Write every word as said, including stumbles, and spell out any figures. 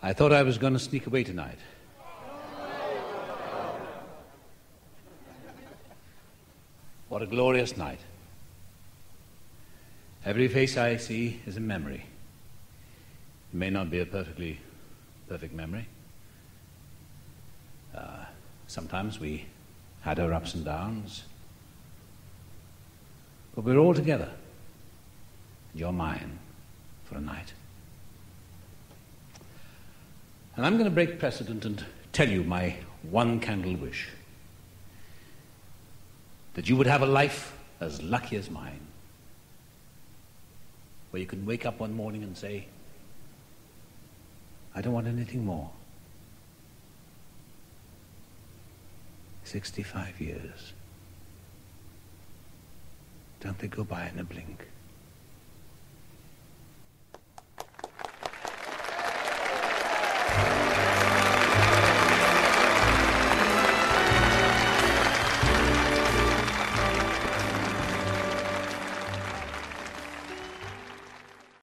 I thought I was going to sneak away tonight. What a glorious night. Every face I see is a memory. It may not be a perfectly perfect memory. Uh, sometimes we had our ups and downs. But we're all together. And you're mine for a night. And I'm going to break precedent and tell you my one candle wish. That you would have a life as lucky as mine. Where you can wake up one morning and say, I don't want anything more. Sixty-five years. Don't they go by in a blink?